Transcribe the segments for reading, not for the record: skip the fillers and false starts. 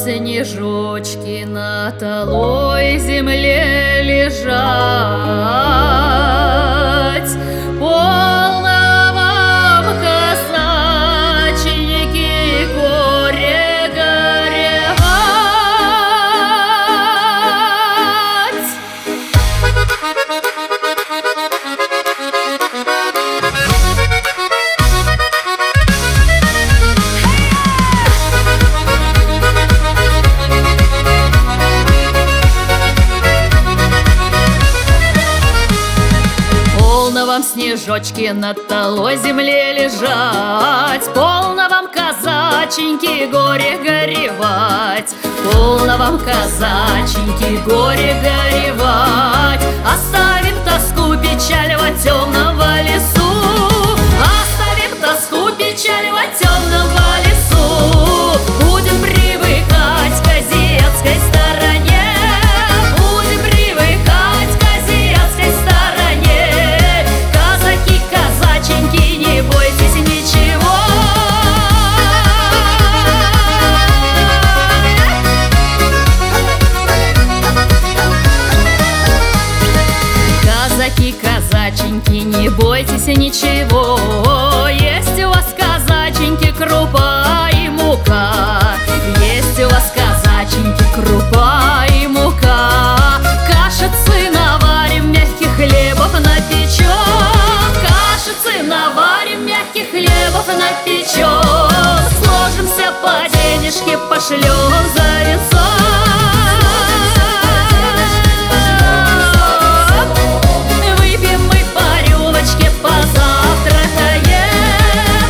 снежочки на талой земле лежать. Полно вам, казаченьки, горе горевать. Полно вам, снежочки, на талой земле лежать. Полно вам, казаченьки, горе горевать. Полно вам, казаченьки, горе горевать. Оставим тоску, печаль во темного лесу. Оставим тоску, печаль во темного лесу. Будем привыкать к азиатской стороне. Будем привыкать к азиатской стороне. Казаки, казаченьки, не бойтесь ничего. Казаки, казаченьки, не бойтесь ничего. Есть у вас, казаченьки, крупа и мука. Есть у вас, казаченьки, крупа и мука. Кашицы наварим, мягких хлебов напечем. Кашицы наварим, мягких хлебов напечем. Сложимся по денежке, пошлем за венцом. Выпьем мы по рюмочке, позавтракаем.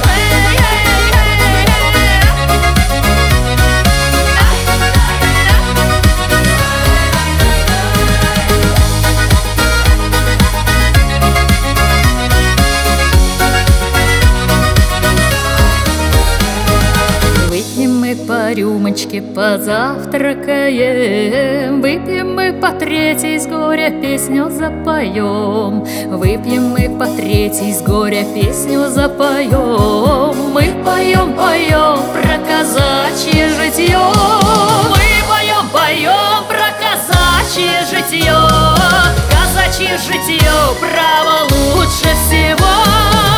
Выпьем мы по рюмочке, позавтракаем. Выпьем мы по третьей, с горя песню запоем. Выпьем мы по третьей, с горя песню запоем. Мы поем, поем про казачье житье. Мы поем, поем про казачье житье. Казачье житье, право, лучше всего.